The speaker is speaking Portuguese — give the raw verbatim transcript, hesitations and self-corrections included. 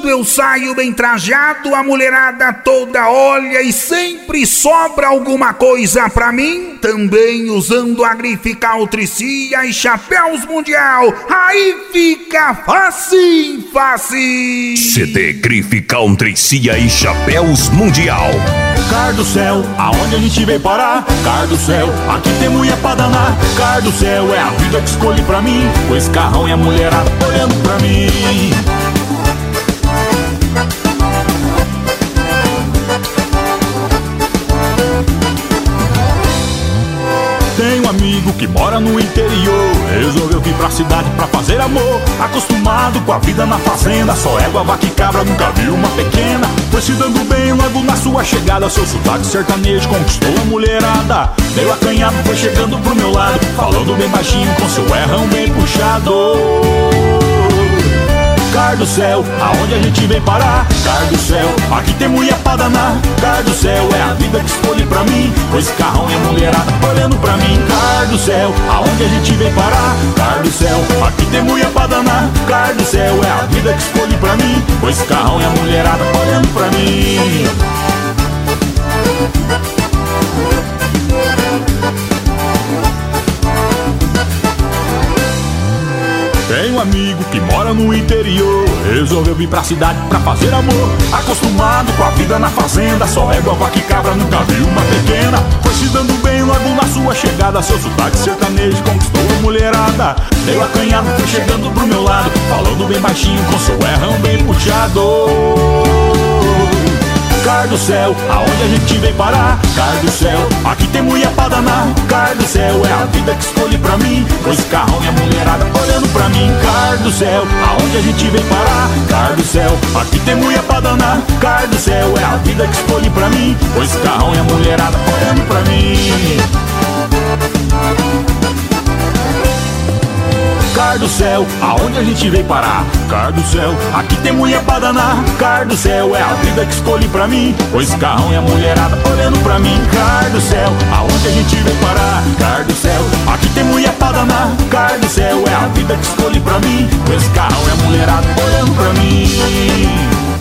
Quando eu saio bem trajado, a mulherada toda olha e sempre sobra alguma coisa pra mim. Também usando a grife Caltricia e chapéus mundial, aí fica fácil, fácil. C D Grife Caltricia e chapéus mundial. Cardossel, aonde a gente veio parar? Cardossel, aqui tem mulher pra danar. Cardossel, é a vida que escolhi pra mim, com esse carrão e a mulherada olhando pra mim. Tem um amigo que mora no interior, resolveu vir pra cidade pra fazer amor. Acostumado com a vida na fazenda, só égua, vaca e cabra, nunca viu uma pequena. Foi se dando bem logo na sua chegada, seu sotaque sertanejo conquistou a mulherada. Meio acanhado foi chegando pro meu lado, falando bem baixinho com seu errão bem puxado. Cardossel, aonde a gente vem parar? Cardossel, aqui tem mulher pra danar. Cardossel, é a vida que escolhi pra mim, com esse carrão e a mulherada olhando pra mim. Cardossel, aonde a gente vem parar? Cardossel, aqui tem mulher pra danar. Cardossel, é a vida que escolhi pra mim, com esse carrão e a mulherada olhando pra mim. Tem um amigo que mora no interior, resolveu vir pra cidade pra fazer amor. Acostumado com a vida na fazenda, só égua, vaca e cabra, nunca viu uma pequena. Foi se dando bem logo na sua chegada, seu sotaque sertanejo conquistou a mulherada. Meio acanhado foi chegando pro meu lado, falando bem baixinho com seu errão bem puxado. Cardossel, aonde a gente vem parar? Cardossel, aqui tem mulher pra danar. Cardossel, é a vida que escolhi pra mim, com esse carrão e a mulherada olhando pra mim. Cardossel, aonde a gente vem parar? Cardossel, aqui tem mulher pra danar. Cardossel, é a vida que escolhi pra mim, com esse carrão e a mulherada olhando pra mim. Cardossel, aonde a gente veio parar? Cardossel, aqui tem mulher pra danar. Cardossel, é a vida que escolhi pra mim, com esse carrão e a mulherada olhando pra mim. Cardossel, aonde a gente veio parar? Cardossel, aqui tem mulher pra danar. Cardossel, é a vida que escolhi pra mim, com esse carrão e a mulherada olhando pra mim.